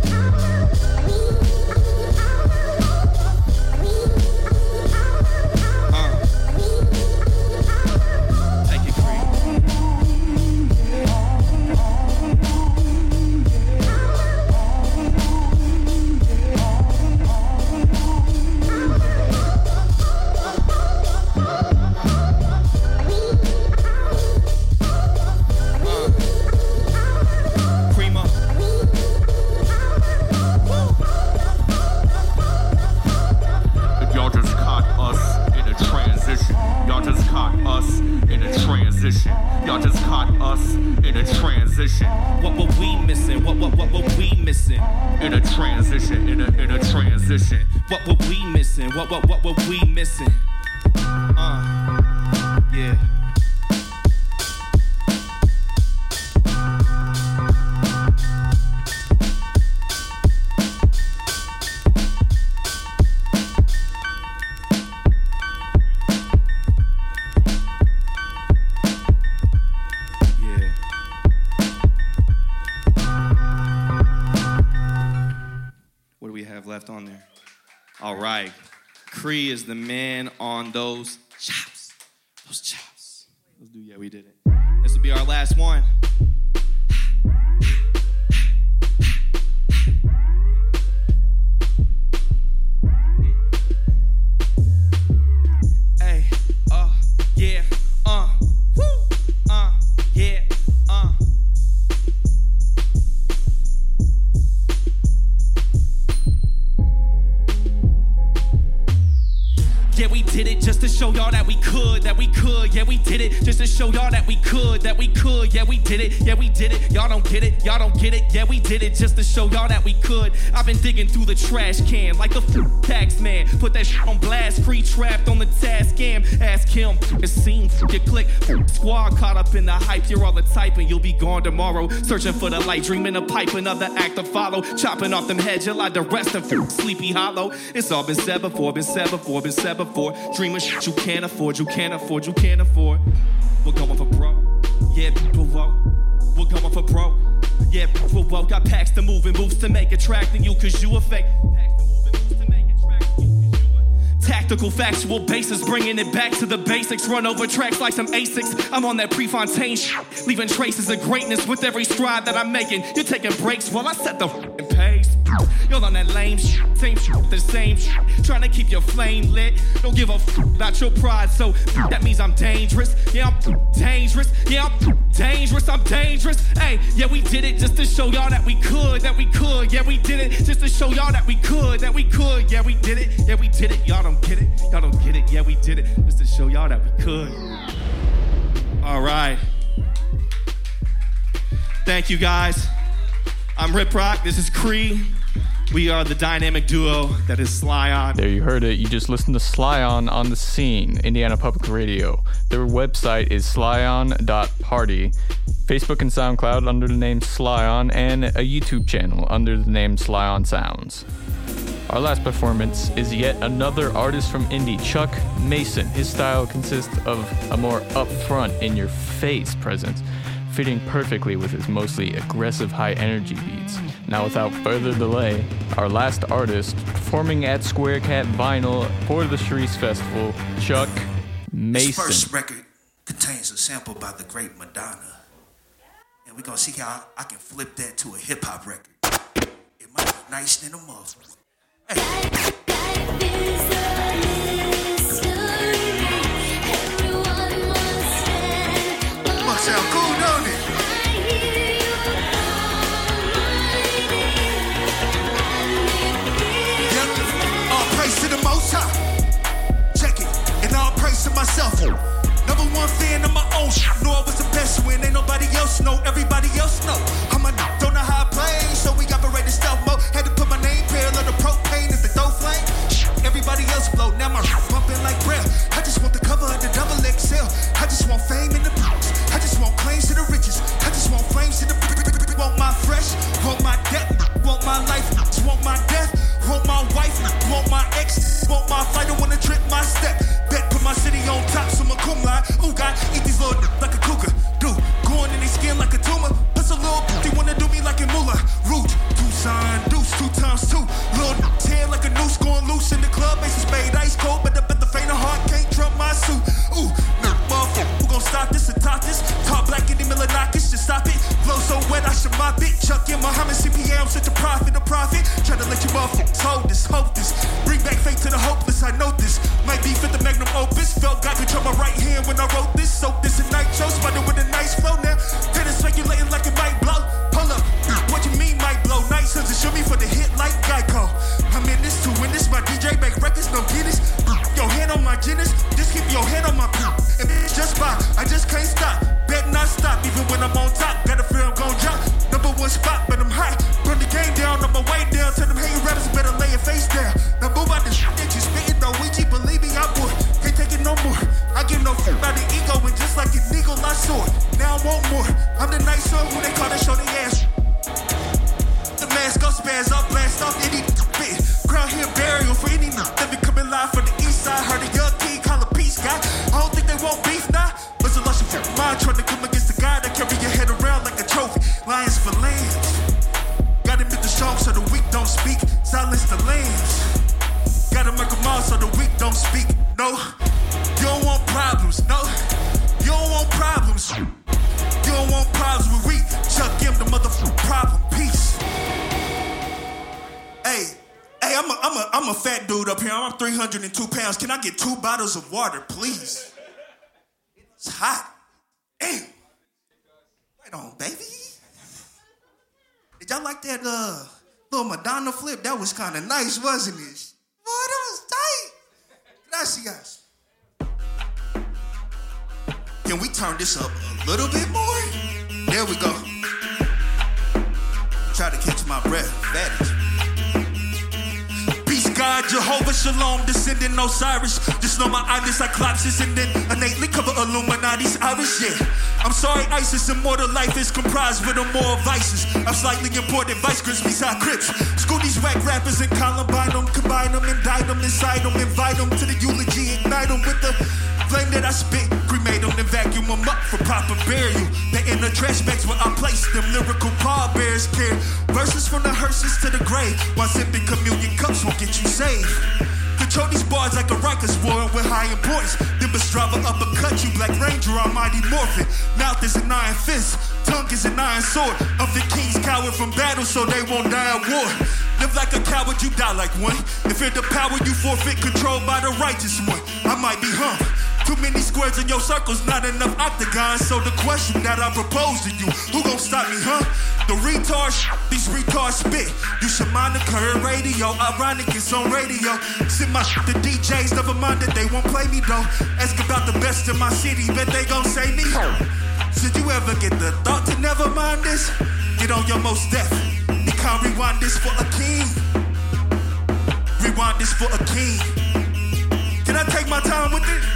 Y'all just caught us in a transition. What were we missing? What were we missing? In a transition, in a transition. What were we missing? What were we missing? Yeah. Left on there. All right. Cree is the man on those chops. Those chops. Let's do, yeah, we did it. This will be our last one. Hey, yeah, woo, yeah, Yeah, we did it just to show y'all that we could. Yeah, we did it just to show y'all that we could. Yeah, we did it. Yeah, we did it. Y'all don't get it. Yeah, we did it just to show y'all that we could. I've been digging through the trash can like a tax man. Put that shit on blast. Free trapped on the task scam. Ask him. It seemed you click. Squad caught up in the hype. You're all the type and you'll be gone tomorrow. Searching for the light, dreaming of pipe. Another act to follow. Chopping off them heads. You'll like the rest of Sleepy Hollow. It's all been said before. Dream of shit you can't afford. We're going for broke. Yeah, people woke. We're going for broke. Yeah, people woke. Got packs to move and moves to make attracting you, cause you a fake. tactical, factual basis, bringing it back to the basics. Run over tracks like some Asics. I'm on that Prefontaine shit, leaving traces of greatness with every stride that I'm making. You're taking breaks while I set the pace. You're on that lame shit, same shit, the same shit. Trying to keep your flame lit. Don't give a about your pride, so that means I'm dangerous. Yeah, I'm dangerous. Yeah, I'm dangerous. I'm dangerous. Hey, yeah, we did it just to show y'all that we could, that we could. Yeah, we did it just to show y'all that we could, that we could. Yeah, we did it. Yeah, we did it. Y'all don't get it. Y'all don't get it. Yeah, we did it just to show y'all that we could. All right. Thank you, guys. I'm Rip Rock. This is Cree. We are the dynamic duo that is Sly On. There you heard it. You just listened to Sly On The Scene, Indiana Public Radio. Their website is slyon.party. Facebook and SoundCloud under the name Sly On, and a YouTube channel under the name Sly On Sounds. Our last performance is yet another artist from Indy, Chuck Mason. His style consists of a more upfront, in-your-face presence, fitting perfectly with his mostly aggressive high-energy beats. Now, without further delay, our last artist performing at Square Cat Vinyl for the Sharice Festival, Chuck Mason. This first record contains a sample by the great Madonna. And we're going to see how I can flip that to a hip-hop record. It might be nice in a motherfucker. Hey. Must sound cool, don't it? Yep. All praise to the Most High. Check it. And all praise to myself. Number one fan of my own shit. Know I was the best when ain't nobody else know. Everybody else know. I'm a don't know how I play, so we operate in stealth mode. Had to put my name parallel to propane if the dough flame. Everybody else blow. Now my pumping like breath. I just want the cover of the double XL. I just want fame in the box. I just want claims to the riches. I just want flames to the want my fresh, want my death, want my life, just want my death, want my wife, want my ex, want my fight, don't wanna trip my step. Bet put my city on top, so my cum lie. Ooh, God, eat these little like a cougar. Dude, going in their skin like a tumor. Plus a little they wanna do me like a mullah. Root, Tucson, deuce, 2 times 2. Little tail like a noose going loose in the club. Makes spade ice cold, but the faint of heart can't trump my suit. Ooh, no, motherfucker, who gon' stop this and top this? Talk black in the Milanakis, just stop it. Flow so wet, I should mop it. Chuck in Muhammad CPA, I'm such a prophet, Try to let you motherfuckers hold this, hope this. Bring back faith to the hopeless, I know this. Might be fit the magnum opus. Felt God control my right hand when I wrote this. Soak this in nitro, spider with a nice flow now. Tennis speculating like it might blow. Hold up, what you mean might blow? Nice sons and show me for the hit like Geico. I'm in this to win this, my DJ make records, no Guinness. Your hand on my Guinness, just keep your hand on my poop. And it's just fine, I just can't stop. Bet not stop, even when I'm on top. Gotta feel I'm gon' drop. Number one spot, but I'm hot. Run the game down, on my way down. Tell them hating rappers better lay your face down. Now move out the shit that you spittin', no Ouija, believe me, I'm bored. Can't take it no more. I give no fuck about the ego, and just like an eagle, I soar. Now I want more. I'm the nice one who they call to show the ass. The mask up, spaz up, blast off any bit. Ground here burial for any that be coming live from the east side. Heard a young king call a peace guy. I don't think they want beef now. But a lush of mind trying to come against the guy that carry your head around like a trophy. Lions for lambs. Gotta make the strong so the weak don't speak. Silence the lambs. Gotta make them all so the weak don't speak. No, you don't want problems. No, you don't want problems. You don't want problems with weak. Chuck him the motherfucking problem. Peace. Hey, I'm a fat dude up here. I'm 302 pounds. Can I get 2 bottles of water, please? It's hot. Damn. Right on, baby. Did y'all like that little Madonna flip? That was kind of nice, wasn't it? Boy, that was tight. Gracias. Can we turn this up a little bit more? There we go. Try to catch my breath. Fetish. Peace, God, Jehovah, Shalom, descending Osiris. Just know my eyelids like Cyclopsis and then innately cover Illuminati's iris, yeah. I'm sorry, ISIS, immortal life is comprised with more vices. I'm slightly important vice grips beside Crips. School these whack rappers and Columbine them, combine them, indict them, incite them, invite them to the eulogy, ignite them with the flame that I spit, cremate them, then vacuum them up for proper burial. They in the trash bags where I place them lyrical pallbearers care. Verses from the hearses to the grave, while sipping communion cups won't get you saved. Control these bars like a right Rockers warring with high importance. Then Strava uppercut you, Black Ranger, I'm Mighty Morphin. Mouth is an iron fist, tongue is an iron sword. Unfit kings coward from battle so they won't die at war. Live like a coward, you die like one. If you're the power, you forfeit control by the righteous one. I might be hung. Too many squares in your circles, not enough octagons. So the question that I propose to you, who gon' stop me, huh? The retards, these retards spit. You should mind the current radio. Ironic, it's on radio. Send my shit to DJs, never mind that they won't play me though. Ask about the best in my city, bet they gon' say me. Should you ever get the thought to never mind this? Get on your most deaf. You can't rewind this for a king. Rewind this for a king. Can I take my time with it?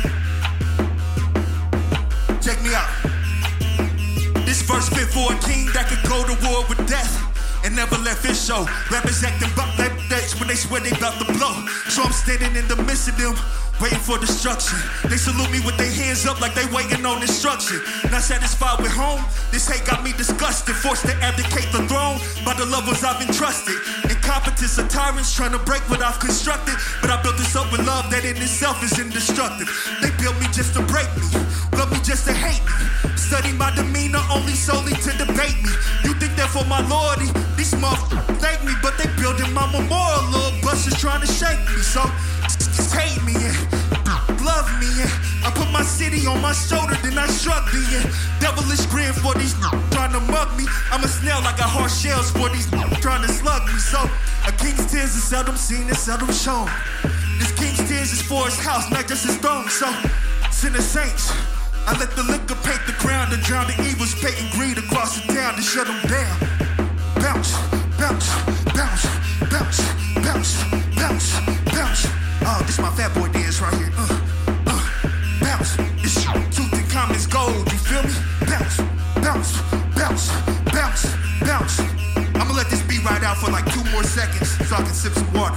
Check me out. This verse fit for a king that could go to war with death and never let fish show. Rappers acting about that dates when they swear they about to blow. So I'm standing in the midst of them, waiting for destruction. They salute me with their hands up like they waiting on instruction. Not satisfied with home, this hate got me disgusted. Forced to abdicate the throne by the loved ones I've entrusted. Incompetence of tyrants trying to break what I've constructed. But I built this up with love that in itself is indestructible. They built me just to break me, love me just to hate me. Study my demeanor only solely to debate me. You think that for my loyalty, these motherfuckers thank me, but they building my memorial. Little busters trying to shake me, so just hate me and love me and I put my city on my shoulder, then I shrug me and devilish grin for these trying to mug me. I'm a snail, I got hard shells for these trying to slug me. So a king's tears is seldom seen and seldom shown. This king's tears is for his house, not just his throne. So send the saints. I let the liquor paint the ground and drown the evils, painting greed across the town to shut them down. Bounce, bounce, bounce, bounce, bounce, bounce, bounce. Oh, this my fat boy dance right here. Bounce. It's truth and commons gold, you feel me? Bounce, bounce, bounce, bounce, bounce. I'ma let this beat ride out for like 2 more seconds so I can sip some water.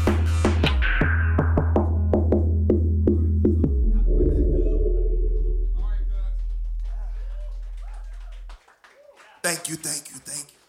Thank you, thank you, thank you.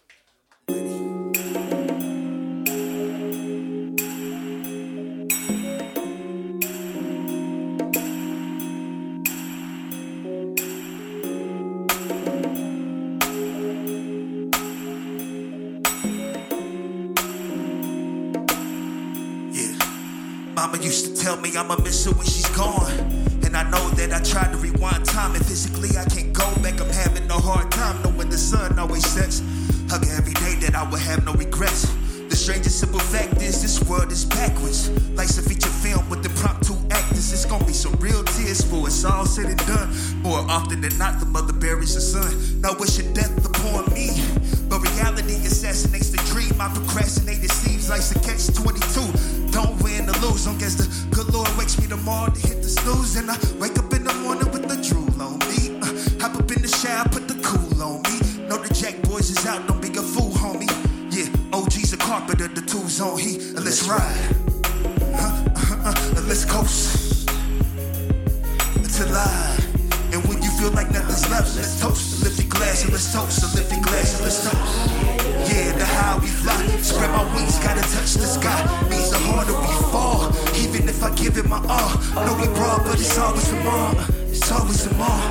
Mama used to tell me I'ma miss her when she's gone. And I know that I tried to rewind time, and physically I can't go back. I'm having a hard time knowing the sun always sets. Hug her every day that I would have no regrets. The strangest simple fact is this world is backwards. Life's a feature film with impromptu actors. It's gonna be some real tears for us all said and done. More often than not, the mother buries her son. Now wishing death upon me, but reality assassinates the dream. I procrastinate, it seems like a catch-22. Don't win or lose, long as the good Lord wakes me tomorrow to hit the snooze. And I wake up in the morning with the drool on me. Hop up in the shower, put the cool on me. Know the Jack boys is out, don't be a fool, homie. Yeah, OG's a carpenter, the tools on he. Let's ride, let's coast. It's alive. And when you feel like nothing's left, let's toast. Lift your glass and let's toast. Lift your glass and let's toast. Yeah, the high we fly. Spread my wings, gotta touch the sky. Means the harder we fall. Even if I give it my all. I know we broad, but it's always tomorrow. It's always tomorrow.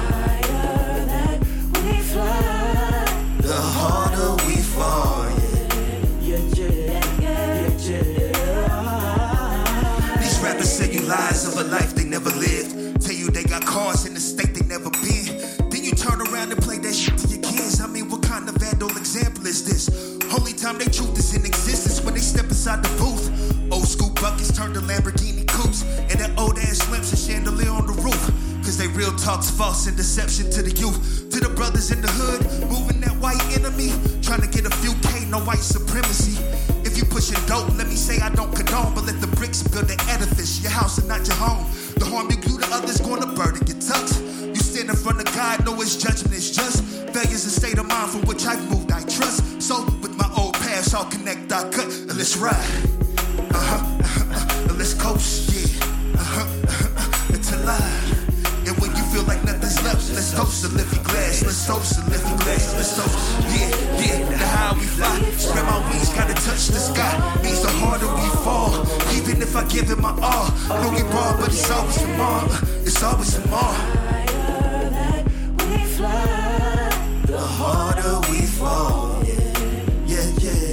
The harder we fall. These rappers say you lies of a life they never lived. Tell you they got cars in the state they never been. Then you turn around and play that shit to your kids. I mean, what kind of vandal example is this? Only time they truth is in existence when they step inside the booth. Old school buckets turn to Lamborghini coupes. And that old ass lamps and chandelier on the roof. Cause they real talk's false and deception to the youth. To the brothers in the hood, moving that white enemy. Trying to get a few K, no white supremacy. If you pushing dope, let me say I don't condone. But let the bricks build the edifice, your house and not your home. The harm you do to others gonna burden your tucks. You stand in front of God, know his judgment is just. Failure's a state of mind from which I've moved, I trust. So with my old past, I'll connect, I cut, and let's ride. Let's coast, yeah. It's alive. And when you feel like nothing's left, let's toast to lift your glass. Let's toast to lift your glass. Let's toast. Yeah, yeah, the high we fly. Spread my wings, gotta touch the sky. Means the harder we fall. Even if if I give it my all. Don't get bored, but it's always tomorrow. It's always tomorrow. Higher that we fly, the harder we fall. Yeah.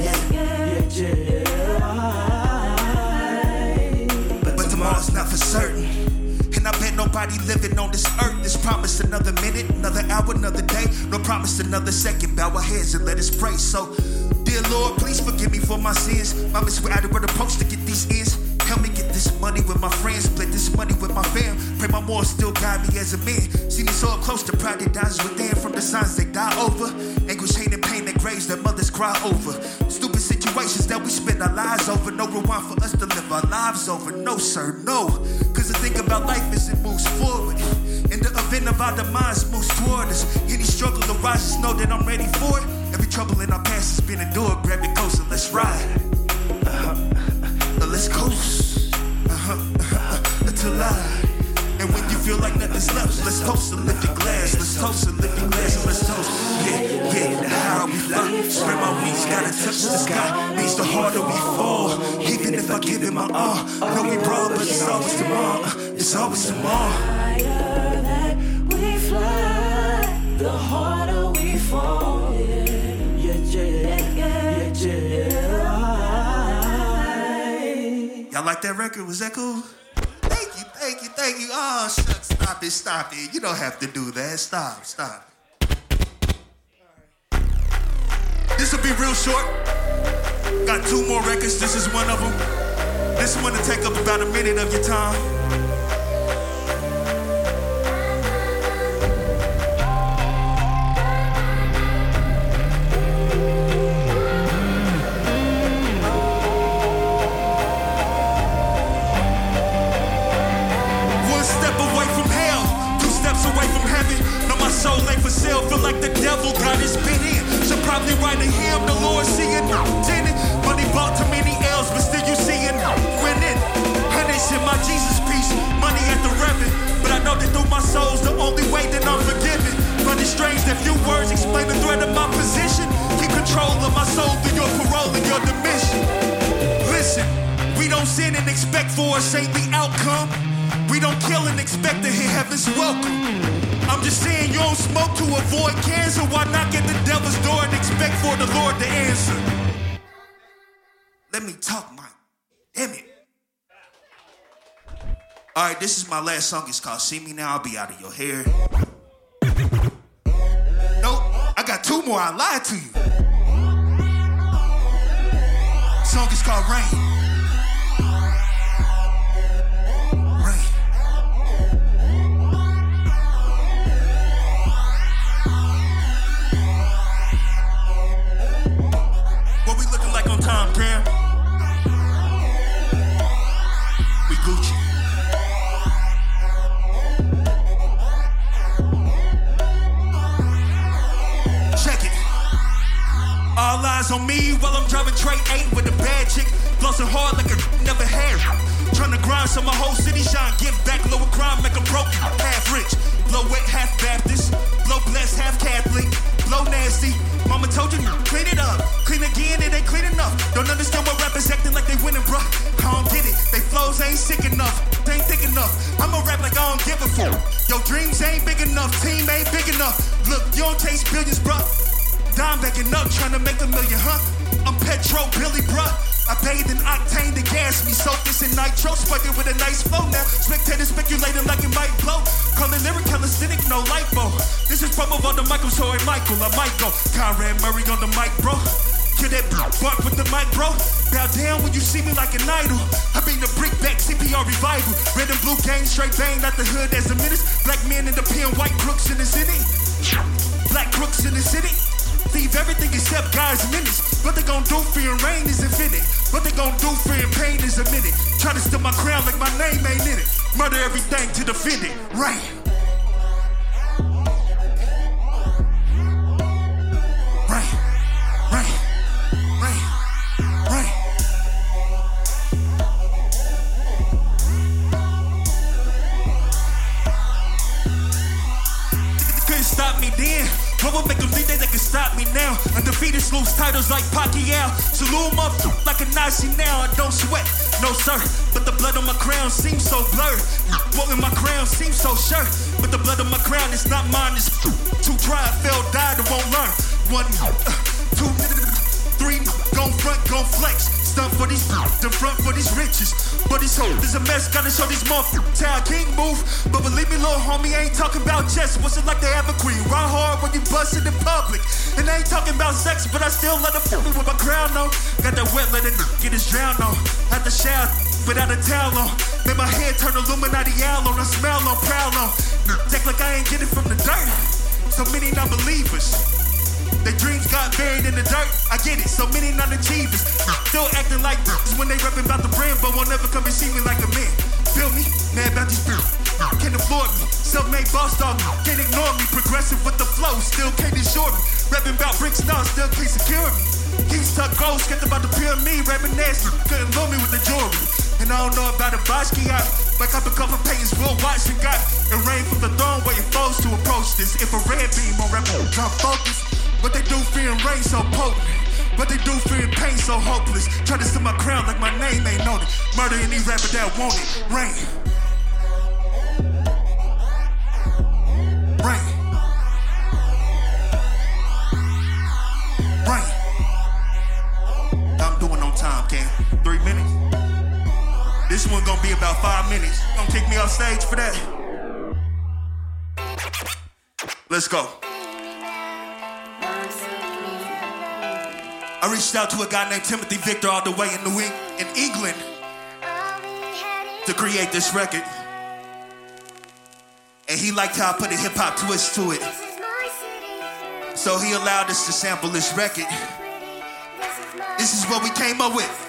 But tomorrow's not for certain. And I bet nobody living on this earth is promised another minute, another hour, another day. No promise another second. Bow our heads and let us pray. So, dear Lord, please forgive me for my sins. My misguided where the post to get these ends. Help me get this money with my friends, split this money with my fam. Pray my morals still guide me as a man. See me so up close to pride that dies within from the signs they die over. Anguish, hate, and pain that graves that mothers cry over. Stupid situations that we spend our lives over. No rewind for us to live our lives over. No, sir, no. Cause the thing about life is it moves forward. In the event of our demise moves toward us. Any struggle arises, know that I'm ready for it. Every trouble in our past has been endured. Grab it closer, let's ride. Let's coast. Till I. And when you feel like nothing's left, let's toast and lift your glass. Let's toast and lift your glass and let's toast. Yeah, the higher we fly. Spread my wings, gotta touch the sky. Means the harder we fall. Even if I give it my all. I know we broad, but it's always tomorrow. It's always tomorrow. Higher that we fly, the harder we fall. Y'all like that record? Was that cool? Thank you. Oh, shucks, stop it. You don't have to do that. Stop. This will be real short. Got 2 more records. This is one of them. This one to take up about a minute of your time. Soul ain't for sale, feel like the devil got his bit in. Should probably write a hymn, the Lord seeing tinted. Money bought too many L's, but still you seeing winning. And they send my Jesus piece, money at the reverend. But I know that through my soul's the only way that I'm forgiven. But it's strange that few words explain the threat of my position. Keep control of my soul through your parole and your dimension. Listen, we don't sin and expect for a saintly outcome. We don't kill and expect to hear heaven's welcome. I'm just saying you don't smoke to avoid cancer. Why not get the devil's door and expect for the Lord to answer? Let me talk, Mike. Damn it. All right, this is my last song. It's called See Me Now, I'll Be Out of Your Hair. Nope, I got 2 more. I lied to you. The song is called Rain. Tom Cam. We Gucci. Check it. All eyes on me while I'm driving Trey 8 with a bad chick. Flossing hard like a never had. Trying to grind so my whole city shine. Give back, lower crime, make 'em broke, half rich. Blow wet, half Baptist. Blow blessed, half Catholic. Blow nasty. Mama told you, clean it up. Clean again, it ain't clean enough. Don't understand why rappers acting like they winning, bruh. I don't get it. They flows ain't sick enough. They ain't thick enough. I'ma rap like I don't give a fuck. Your dreams ain't big enough. Team ain't big enough. Look, you don't taste billions, bruh. Dime backing up, trying to make $1 million, huh? I'm Petro Billy, bruh. I bathe in octane to gas me. Soak this in nitro, sparking with a nice flow now. Spectators speculating like it might blow. Calling lyric calisthenic, no lipo. This is promo on the Michael, so hey Michael, I might go. Conrad Murray on the mic, bro. Kill that bark with the mic, bro. Bow down when you see me like an idol. I bring the brick back, CPR revival. Red and blue gang, straight bang out the hood as a menace. Black men in the pen, white crooks in the city. Black crooks in the city. Leave everything except God's minutes. What they gon' do, fear and rain is infinite. What they gon' do, fear and pain is a minute. Try to steal my crown like my name ain't in it. Murder everything to defend it. Rain. Rain. Rain. Rain. Rain. Couldn't stop me then. What would make them think that they can stop me now? Undefeated sleuths titles like Pac Pacquiao. Salute my like a Nazi now. I don't sweat, no sir. But the blood on my crown seems so blurred. What in my crown seems so sure. But the blood on my crown is not mine. It's too dry. I fell, died, I won't learn. 1, 2, 3, gon' front, gon' flex. Stunt for these, the front for these riches. But these hoes, there's a mess, gotta show these motherfuckers how I king move. But believe me, little homie, I ain't talking about chess. What's it like to have a queen? Ride hard when you bust it in public. And I ain't talking about sex, but I still let her fuck me with my crown on. Got that wet, let it get his drown on. Had to shower without a towel on. Made my head turn Illuminati owl on. I smell on, proud on. Act like I ain't get it from the dirt. So many non-believers. Their dreams got buried in the dirt. I get it, so many non-achievers. Still acting like this when they rapping about the brand, but won't ever come and see me like a man. Feel me? Mad about these bills. Can't afford me. Self-made boss dog. Can't ignore me. Progressive with the flow. Still can't insure me. Rapping about bricks now. Still can't secure me. Keys tuck gold. Skipped about the pyramid. Rapping nasty. Couldn't lure me with the jewelry. And I don't know about a Bashki. I wake up a couple paintings. Will watch and got it rain from the throne. Waiting foes to approach this. If a red beam on rap, I'm focused. But they do fearing rain so potent. But they do fearing pain so hopeless. Try to steal my crown like my name ain't on it. Murder any rapper that want it. Rain. Rain. Rain. I'm doing on time, Cam. 3 minutes. This one gonna be about 5 minutes. Gonna kick me off stage for that. Let's go. I reached out to a guy named Timothy Victor all the way in England to create this record. And he liked how I put a hip-hop twist to it. So he allowed us to sample this record. This is what we came up with.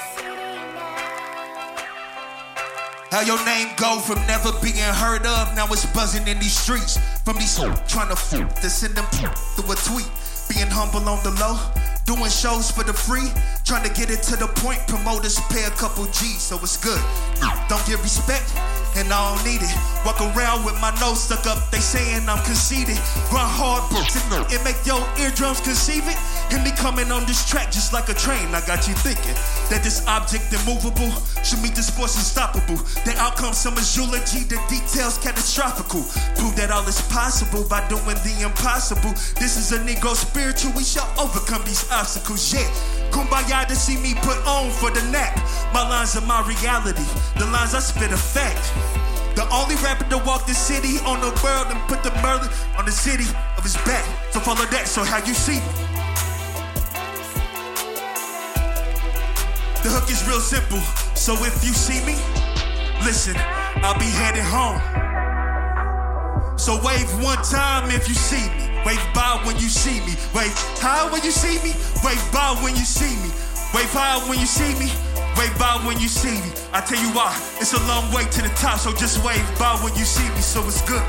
How your name go from never being heard of, now it's buzzing in these streets. From these trying to send them through a tweet. Being humble on the low, doing shows for the free. Trying to get it to the point, promoters pay a couple G's, so it's good. Don't get respect, and I don't need it. Walk around with my nose stuck up, they saying I'm conceited. Grind hard, it make your eardrums conceive it. And me coming on this track just like a train, I got you thinking that this object immovable should meet this force unstoppable. The outcome, summer's eulogy, the details catastrophical. Prove that all is possible by doing the impossible. This is a Negro spiritual, we shall overcome these obstacles, yeah. Kumbaya to see me put on for the nap. My lines are my reality, the lines I spit are fact. The only rapper to walk the city on the world and put the murder on the city of his back. So follow that, so how you see me. The hook is real simple, so if you see me, listen, I'll be headed home. So wave one time if you see me. Wave by when you see me. Wave high when you see me. Wave by when you see me. Wave high when you see me. Wave by when you see me. I tell you why, it's a long way to the top, so just wave by when you see me, so it's good.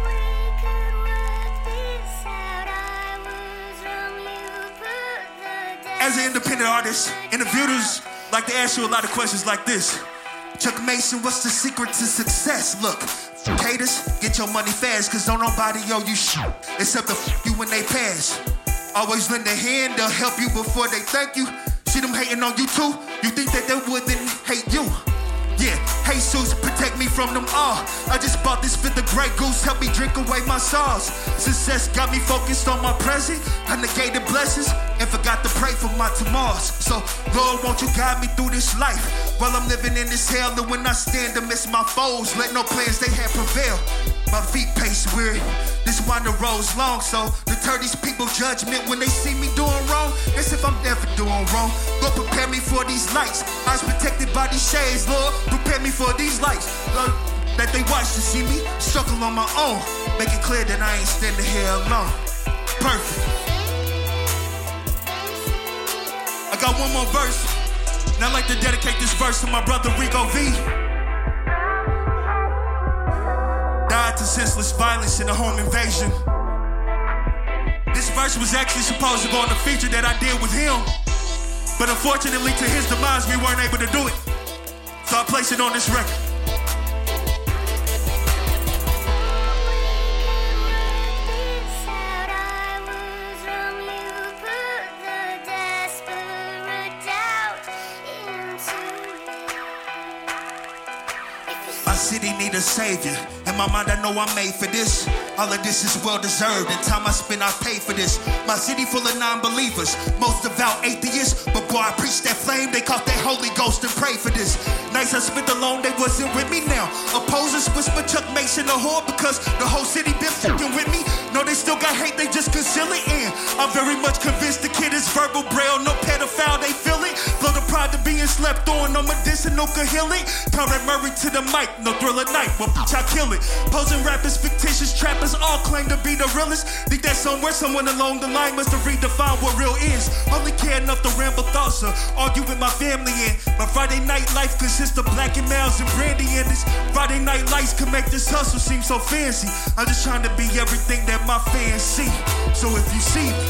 As an independent artist, interviewers like to ask you a lot of questions like this. Chuck Mason, what's the secret to success? Look, haters, get your money fast, cause don't nobody owe you shit, except to you when they pass. Always lend a hand, they'll help you before they thank you. See them hating on you too? You think that they wouldn't hate you? Yeah, Jesus, protect me from them all. I just bought this for the Grey Goose, help me drink away my sorrows. Success got me focused on my present. I negated blessings and forgot to pray for my tomorrows. So, Lord, won't you guide me through this life while I'm living in this hell? And when I stand amidst my foes, let no plans they have prevail. My feet pace weary, this wine the road's long, so deter these people judgment when they see me doing wrong. As if I'm never doing wrong. Lord, prepare me for these lights. I was protected by these shades, Lord. Prepare me for these lights. Lord, that they watch to see me struggle on my own. Make it clear that I ain't standing here alone. Perfect. I got one more verse, and I'd like to dedicate this verse to my brother Rico V. Died to senseless violence in a home invasion. This verse was actually supposed to go on the feature that I did with him, but unfortunately to his demise we weren't able to do it. So I placed it on this record. My city need a savior. In my mind, I know I'm made for this. All of this is well deserved. The time I spend, I pay for this. My city full of non-believers, most devout atheists. But boy, I preach that flame. They caught that Holy Ghost and pray for this. Nights I spent alone, they wasn't with me now. Opposers whisper Chuck Mason a whore because the whole city been fucking with me. No, they still got hate, they just conceal it in. I'm very much convinced the kid is verbal braille. No pedophile, they feel it. Flow the pride of being slept on. No medicinal could heal it. Conrad Murray to the mic, no Thriller night. Well, bitch, I kill it. Posing rappers, fictitious trappers, all claim to be the realest. Think that somewhere, someone along the line must have redefined what real is. Only care enough to ramble thoughts or argue with my family in. My Friday night life consists of black and males and brandy, and this Friday night lights can make this hustle seem so fancy. I'm just trying to be everything that my fans see. So if you see me,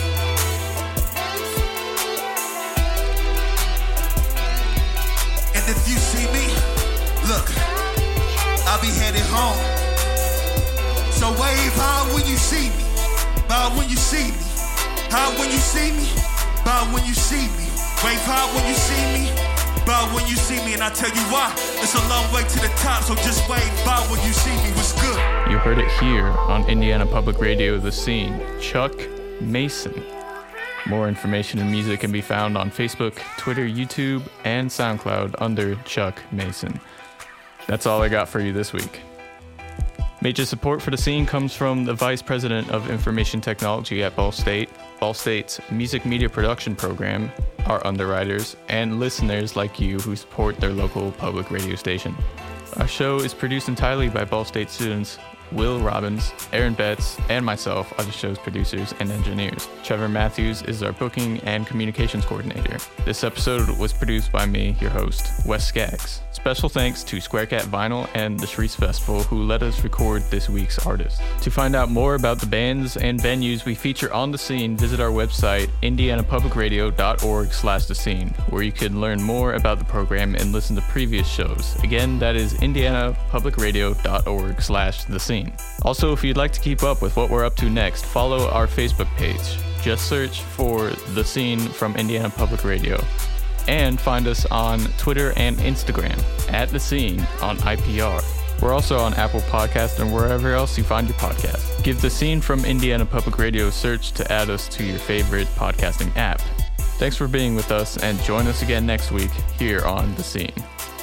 and if you see me, look, I'll be headed home. So wave high when you see me, bow when you see me, high when you see me, bow when you see me, wave high when you see me, bow when you see me, and I tell you why, it's a long way to the top, so just wave bow when you see me. What's good? You heard it here on Indiana Public Radio, The Scene, Chuck Mason. More information and music can be found on Facebook, Twitter, YouTube, and SoundCloud under Chuck Mason. That's all I got for you this week. Major support for The Scene comes from the Vice President of Information Technology at Ball State, Ball State's Music Media Production Program, our underwriters, and listeners like you who support their local public radio station. Our show is produced entirely by Ball State students. Will Robbins, Aaron Betts, and myself are the show's producers and engineers. Trevor Matthews is our booking and communications coordinator. This episode was produced by me, your host, Wes Skaggs. Special thanks to Square Cat Vinyl and the Shreese Festival who let us record this week's artist. To find out more about the bands and venues we feature on The Scene, visit our website, indianapublicradio.org/The Scene, where you can learn more about the program and listen to previous shows. Again, that is indianapublicradio.org/The Scene. Also, if you'd like to keep up with what we're up to next, follow our Facebook page. Just search for The Scene from Indiana Public Radio. And find us on Twitter and Instagram at The Scene on IPR. We're also on Apple Podcasts and wherever else you find your podcast. Give The Scene from Indiana Public Radio a search to add us to your favorite podcasting app. Thanks for being with us and join us again next week here on The Scene.